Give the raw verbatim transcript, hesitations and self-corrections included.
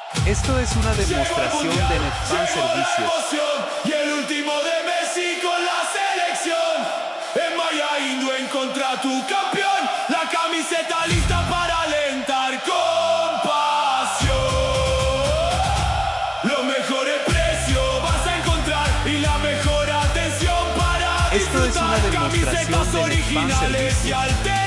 Esto es una demostración de Netfan Servicios. Y el último de Messi con la selección. En Mayaindu en contra tu campeón. La camiseta lista para alentar con pasión. Los mejores precios vas a encontrar y la mejor atención para Esto es una disfrutar. demostración Camisetas de Netfan originales y Servicios. alternas.